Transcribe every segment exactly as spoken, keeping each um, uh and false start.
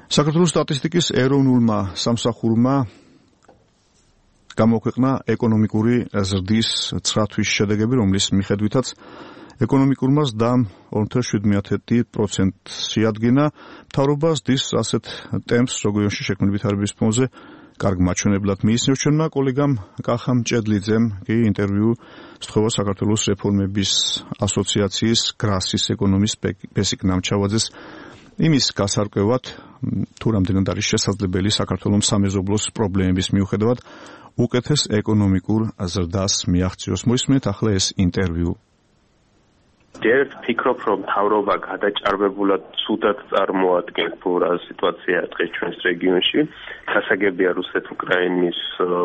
საქართველოს სტატისტიკის ეროვნულმა სამსახურმა გამოქვეყნა ეკონომიკური ზრდის ცხრა თვის შედეგები, რომლის მიხედვითაც ეკონომიკურმა ზრდამ ორი ნული შვიდ პროცენტს შეადგინა. მთავრობა ზრდის ასეთ ტემპს რეგიონში შექმნილი ვითარების ფონზე კარგ მაჩვენებლად მიისნევს. ჩვენმა კოლეგამ კახა მჭედლიძემ კი ინტერვიუ სთხოვა საქართველოს რეფორმების ასოციაციის გრასის ეკონომის ბესიკ ნამჩავაძეს იმის გასარკვევად, თუ რამდენად არის შესაძლებელი საქართველოს სამეზობლოს პრობლემების მიუხედავად უკეთეს ეკონომიკურ ზრდას მიაღწიოს. მოისმენთ ახლა ეს ინტერვიუ. ერთ ფიქრობ, რომ მთავრობა გადაჭარბებულად ცუდად წარმოადგენს რა სიტუაცია დღეს ჩვენს რეგიონში. გასაგებია რუსეთ-უკრაინის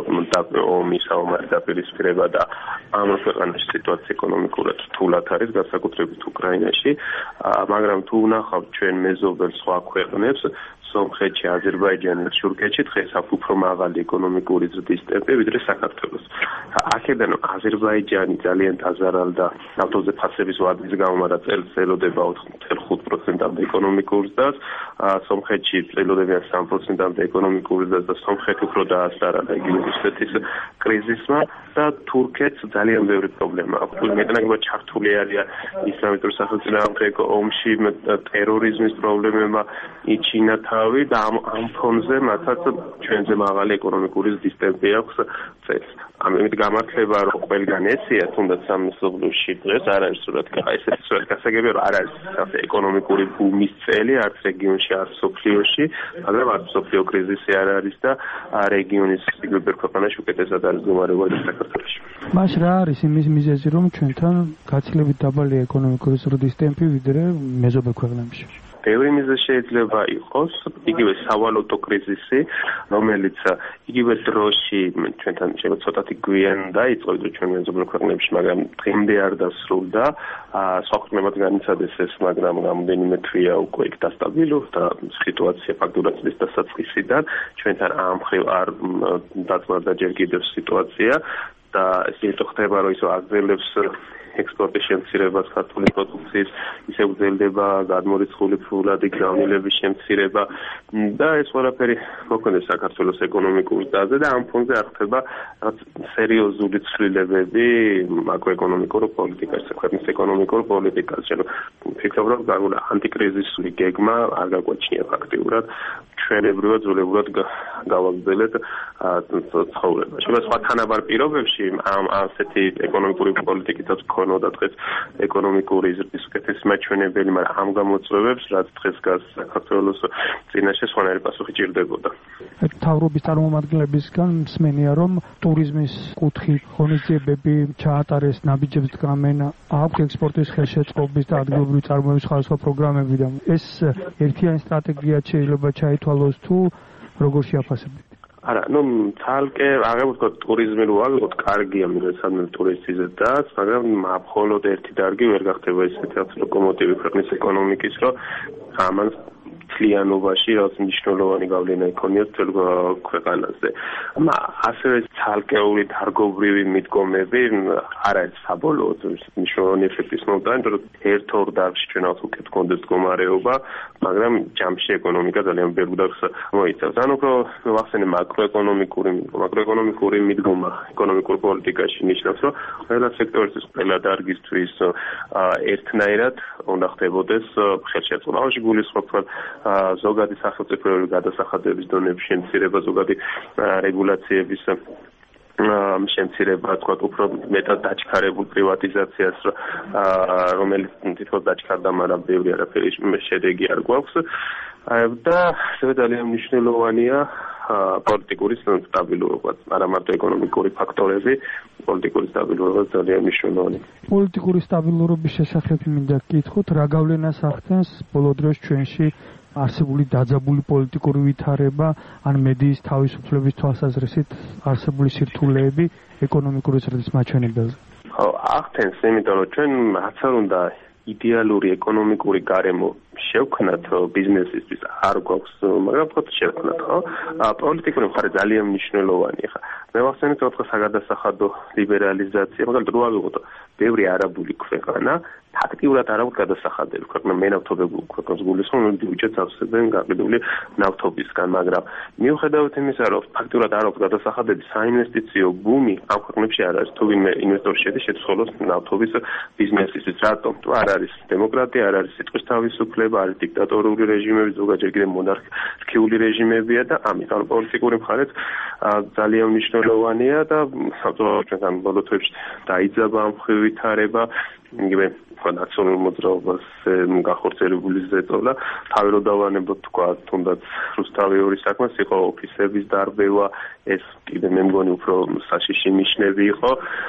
ომის საომარი დაპირისპირება და ამ ქვეყანაში სიტუაცია ეკონომიკურად რთულად არის, განსაკუთრებით უკრაინაში, მაგრამ თუ ვნახავთ ჩვენ მეზობელ სხვა ქვეყნებს, სომხეთში, აზერბაიჯანში, თურქეთში დღეს აქვს უფრო მაღალი ეკონომიკური ზრდის ტემპი, ვიდრე საქართველოს. აქედან აზერბაიჯანი ძალიან დაზარალდა ნავთობზე ფასების ვადის გამო, მაგრამ წელს ელოდება ოთხ ნული ხუთ პროცენტამდე ეკონომიკურ ზრდას, სომხეთში ელოდებიან სამი პროცენტამდე ეკონომიკურ ზრდას და სომხეთი უფრო დაასარა რუსეთის კრიზისმა და თურქეთს ძალიან ბევრი პრობლემა აქვს. მეტნაკლებად ჩართული არიან ისლამისტურ სახელმწიფოებრივ ომში, ტერორიზმის პრობლემებმა იჩინა თავი და ამ ამ ფონზე მათაც ჩვენზე მაღალი ეკონომიკური ზრდის ტემპი აქვს წელს. ამით გამართლება რომ ყველგან ესეა, თუნდაც სამეზობლოში დღეს არ არის სრულად ესეთი სრულად გასაგებია, რომ არ არის ეკონომიკური ბუმის წელი არც რეგიონში, არც სოფლიოში, მაგრამ არც სოფლიო კრიზისი არ არის და რეგიონის სიგბერ ქვეყანაში უკეთესად არის მდგომარეობა საქართველოში. მას რა არის იმის მიზეზი, რომ ჩვენთან გაცილებით დაბალია ეკონომიკური ზრდის ტემპი ვიდრე მეზობელ ქვეყნებში? ბევრი მიზეზი შეიძლება იყოს, იგივე სავალუტო კრიზისი, რომელიც იგივე დროში ჩვენთან შეიძლება ცოტათი გვიან დაიწყო, ვიდრე ჩვენ მეზობელ ქვეყნებში, მაგრამ დღემდე არ დასრულდა. სხვა ქვეყნებად განიცადეს ეს, მაგრამ რამდენიმე თვეა უკვე იქ დასტაბილურდა სიტუაცია ფაქტურად ის დასაწყისიდან. ჩვენთან ამ მხრივ არ დაწმარდა ჯერ კიდევ სიტუაცია და ისე ხდება, რომ ისო აგრძელებს ექსპორტის შემცირებას ქართული პროდუქციის, ისე გრძელდება გადმორიცხული ფულადი გრავნილების შემცირება და ეს ყველაფერი მოქმედებს საქართველოს ეკონომიკურ ზრდაზე და ამ ფონზე არ ხდება რაღაც სერიოზული ცვლილებები მაკროეკონომიკურ პოლიტიკაში, ქვეყნის ეკონომიკურ პოლიტიკაში. ფიქრობ, რომ გარკვეული ანტიკრიზისული გეგმა არ გაგვაჩნია ფაქტიურად. ჩვენებრივად ზოლებურად გავაგრძელეთ ცხოვრება. შეიძლება სხვა თანაბარ პირობებში ამ ასეთი ეკონომიკური პოლიტიკითაც ქონოდა დღეს ეკონომიკური ზრდის უკეთესი მაჩვენებელი, მაგრამ ამ გამოწვევებს, რაც დღეს გას საქართველოს წინაშე სხვანაირი პასუხი ჭირდებოდა. მთავრობის წარმომადგენლებისგან მსმენია, რომ ტურიზმის კუთხით ღონისძიებები ჩაატარეს, ნაბიჯებს დგამენ, აქვს ექსპორტის ხელშეწყობის და ადგილობრივი წარმოების სხვადასხვა პროგრამები და ეს ერთიანი სტრატეგია შეიძლება ჩაითვალოს თუ როგორ შეაფასებთ? არა, ну, თალკე, აღარ ვთქვა ტურიზმი რო აღარ ვთქვა, კარგია მიდრესადმე ტურისტიზმ და, მაგრამ მხოლოდ ერთი დარგი ვერ გახდება ესეთი ლოკომოტივი ქვეყნის ეკონომიკის, რომ ამან მთლიანობაში რაც მნიშვნელოვანი გავლენა იქონიოს თელ ქვეყანაზე. ასევე ცალკეული დარგობრივი მიდგომები არ არის საბოლოოდ მნიშვნელოვანი ეფექტის მომდანი, რომ ერთ-ორ დარგში ჩვენ ალბათ უკეთ გქონდეს მდგომარეობა, მაგრამ ჯამში ეკონომიკა ძალიან ბევრ დარგს მოიცავს. ან უფრო ვახსენე მაკროეკონომიკური მაკროეკონომიკური მიდგომა ეკონომიკურ პოლიტიკაში ნიშნავს, რომ ყველა სექტორისთვის, ყველა დარგისთვის ერთნაირად უნდა ხდებოდეს ხელშეწყობა. ამაში გულისხმობ ზოგადი სახელმწიფოებრივი გადასახადების დონების შემცირება, ზოგადი რეგულაციების შემცირება, თქვა უფრო მეტად დაჩქარებულ პრივატიზაციას, რომელიც თითქოს დაჩქარდა, მაგრამ ბევრი არაფერი შედეგი არ გვაქვს. და ასევე ძალიან მნიშვნელოვანია პოლიტიკური სტაბილურობა, არა მარტო ეკონომიკური ფაქტორები, პოლიტიკური სტაბილურობა ძალიან მნიშვნელოვანია. პოლიტიკური სტაბილურობის შესახებ მინდა გკითხოთ, რა გავლენას ახდენს ბოლო დროს ჩვენში არსებული დაძაბული პოლიტიკური ვითარება, ან მედიის თავისუფლების თვალსაზრისით არსებული სირთულეები ეკონომიკური ზრდის მაჩვენებელზე? ხო, ახდენს, იმიტომ რომ ჩვენ რაც არ უნდა იდეალური ეკონომიკური გარემო შევქნათ ბიზნესისთვის არ გვაქვს, მაგრამ ხო შევქნათ, ხო? პოლიტიკური მხარე ძალიან მნიშვნელოვანია ხა. მე ვახსენე თქო საგადასახადო ლიბერალიზაცია, მაგრამ რო ავიღოთ ბევრი არაბული ქვეყანა ფაქტიურად არ აქვს გადასახადები, ქვეყნა მენავთობებულ ქვეყნებს გულისხმობენ, ბიუჯეტს ავსებენ გაყიდული ნავთობისგან, მაგრამ მიუხედავად იმისა, რომ ფაქტიურად არ აქვს გადასახადები, საინვესტიციო ბუმი ამ ქვეყნებში არ არის. თუ ვინმე ინვესტორი შედის, შეცვალოს ნავთობის ბიზნესისთვის, რატომ? თუ არ არის დემოკრატია, არ არის სიტყვის თავისუფლება, არის დიქტატორული რეჟიმები, ზოგადად კიდე მონარქიული რეჟიმებია და ამიტომ პოლიტიკური მხარეც ძალიან მნიშვნელოვანია და საბრძოლოებთან ბოლო თვეებში დაიძაბა ამ მხრივ ვითარება, იგივე ნაციონალურ მოძრაობას გახორციელებული ზეწოლა, თავი რო დავანებოთ თქვა, თუნდაც რუსთავიორის საქმეს იყო ოფისების დარბევა, ეს კიდე მე მგონი უფრო საშიში ნიშნები იყო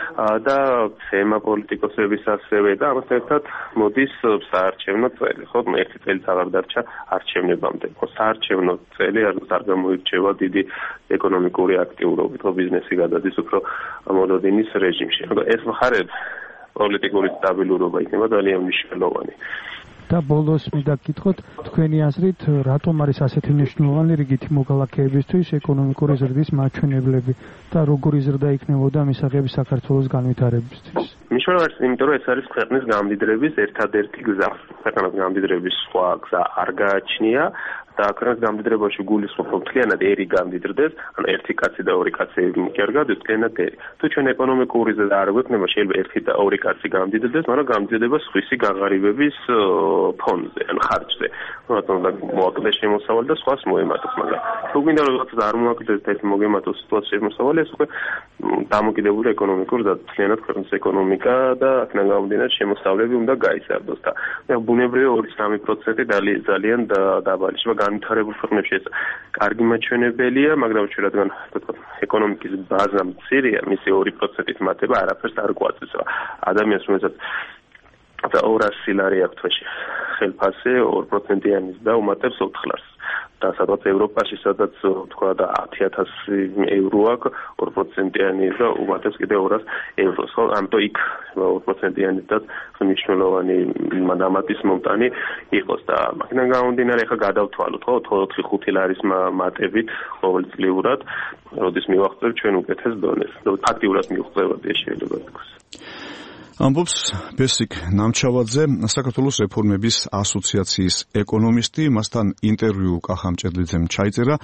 და თემა პოლიტიკოსების ასევე და ამასთან ერთად მოდის საარჩევნო წელი, ხო, ერთი წელი აღარ დარჩა არჩევნებამდე. ხო, საარჩევნო წელი არ გამოირჩევა დიდი ეკონომიკური აქტიურობით, ხო, ბიზნესი გადადის უფრო მოლოდინის რეჟიმში. ეს მხარე პოლიტიკური სტაბილურობა იქნება ძალიან მნიშვნელოვანი. და ბოლოს მინდა გითხოთ, თქვენი აზრით, რატომ არის ასეთი მნიშვნელოვანი რიგითი მოქალაქეებისთვის ეკონომიკური ზრდის მაჩვენებლები და როგორი ზრდა იქნებოდა მისაღები საქართველოს განვითარებისთვის? მნიშვნელოვანი არის, იმიტომ რომ ეს არის ქვეყნის გამდიდრების ერთადერთი გზა. ქვეყნის გამდიდრების სხვა გზა არ გააჩნია. და ქვეყნის გამდიდრებაში გულისხმობ, რომ მთლიანად ერი გამდიდრდეს, ანუ ერთი კაცი და ორი კაცი კი არ გადის, მთლიანად ერი. თუ ჩვენ ეკონომიკური ზრდა არ გვექნება, შეიძლება ერთი და ორი კაცი გამდიდრდეს, მაგრამ გამდიდრდება სხვისი გაღარიბების ფონზე, ან ხარჯზე. რატომ და მოაკლდეს შემოსავალი და სხვას მოემატოს, მაგრამ თუ გინდა რომ რაღაცა არ მოაკლდეს და ეს მოგემატოს სიტუაცია შემოსავალი, ეს უკვე დამოკიდებული ეკონომიკურ და მთლიანად ქვეყნის ეკონომიკა და აქედან გამომდინარე შემოსავლები უნდა გაიზარდოს და ბუნებრივია ორი სამი პროცენტი ძალიან დაბალი. განვითარებულ ქვეყნებში ეს კარგი მაჩვენებელია, მაგრამ ჩვენ რადგან ვთქვათ, ეკონომიკის ბაზა მცირეა, მისი ორი პროცენტით მატება არაფერს არ გვაწევს. ადამიანს რომელსაც და ორასი ლარი აქვს თვეში ხელფასზე, ორი პროცენტიანის და უმატებს ოთხ ლარს. და სადაც ევროპაში სადაც თქვა და ათი ათასი ევრო აქვს, ორი პროცენტიანი და უმატებს კიდე ორას ევროს. ხო, ამიტომ იქ ორი პროცენტიანი და მნიშვნელოვანი მადამატის მომტანი იყოს და მაგიდან გამომდინარე ახლა გადავთვალოთ, ხო, ოთხი ხუთი ლარის მატებით ყოველწლიურად, როდის მივახცევთ ჩვენ უკეთეს დონეს. ფაქტიურად მივხვდებათ ეს შეიძლება თქოს. ამბობს ბესიკ ნამჩავაძე, საქართველოს რეფორმების ასოციაციის ეკონომისტი, მასთან ინტერვიუ კახა მჭედლიძემ ჩაიწერა.